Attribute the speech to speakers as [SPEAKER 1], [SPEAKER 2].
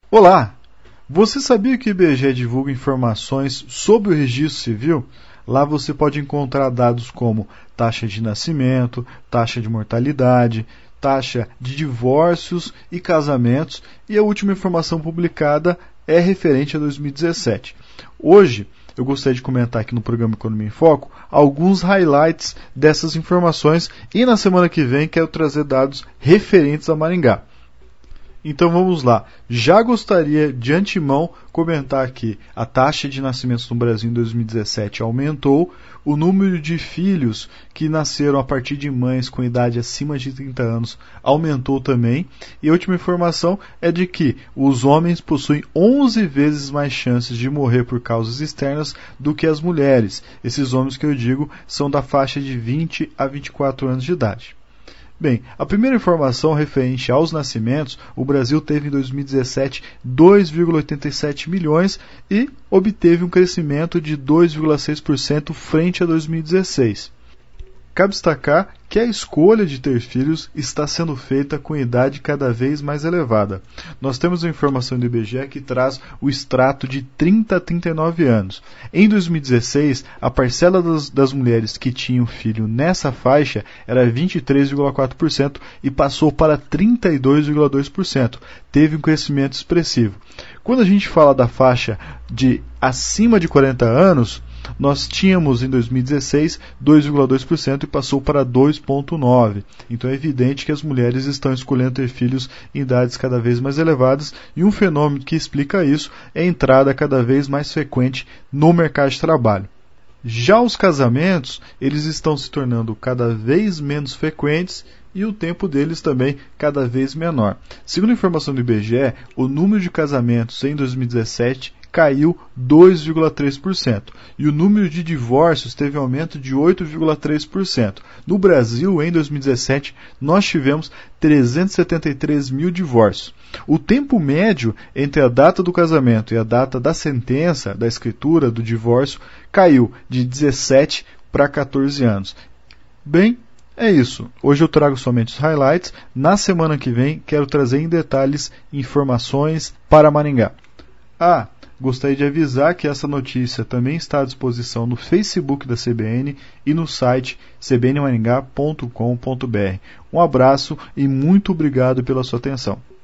[SPEAKER 1] Olá! Você sabia que o IBGE divulga informações sobre o registro civil? Lá você pode encontrar dados como taxa de nascimento, taxa de mortalidade, taxa de divórcios e casamentos, e a última informação publicada é referente a 2017. Hoje, eu gostaria de comentar aqui no programa Economia em Foco alguns highlights dessas informações e na semana que vem quero trazer dados referentes a Maringá. Então vamos lá. Já gostaria de antemão comentar que a taxa de nascimentos no Brasil em 2017 aumentou, o número de filhos que nasceram a partir de mães com idade acima de 30 anos aumentou também, e a última informação é de que os homens possuem 11 vezes mais chances de morrer por causas externas do que as mulheres. Esses homens que eu digo são da faixa de 20 a 24 anos de idade. Bem, a primeira informação referente aos nascimentos, o Brasil teve em 2017 2,87 milhões e obteve um crescimento de 2,6% frente a 2016. Cabe destacar que a escolha de ter filhos está sendo feita com idade cada vez mais elevada. Nós temos a informação do IBGE que traz o extrato de 30 a 39 anos. Em 2016, a parcela das mulheres que tinham filho nessa faixa era 23,4% e passou para 32,2%. Teve um crescimento expressivo. Quando a gente fala da faixa de acima de 40 anos, nós tínhamos em 2016 2,2% e passou para 2,9%. Então é evidente que as mulheres estão escolhendo ter filhos em idades cada vez mais elevadas, e um fenômeno que explica isso é a entrada cada vez mais frequente no mercado de trabalho. Já os casamentos, eles estão se tornando cada vez menos frequentes e o tempo deles também cada vez menor. Segundo a informação do IBGE, o número de casamentos em 2017 caiu 2,3%. E o número de divórcios teve um aumento de 8,3%. No Brasil, em 2017, nós tivemos 373 mil divórcios. O tempo médio entre a data do casamento e a data da sentença, da escritura, do divórcio, caiu de 17 para 14 anos. Bem, é isso. Hoje eu trago somente os highlights. Na semana que vem, quero trazer em detalhes informações para Maringá. Gostaria de avisar que essa notícia também está à disposição no Facebook da CBN e no site cbnmaringá.com.br. Um abraço e muito obrigado pela sua atenção.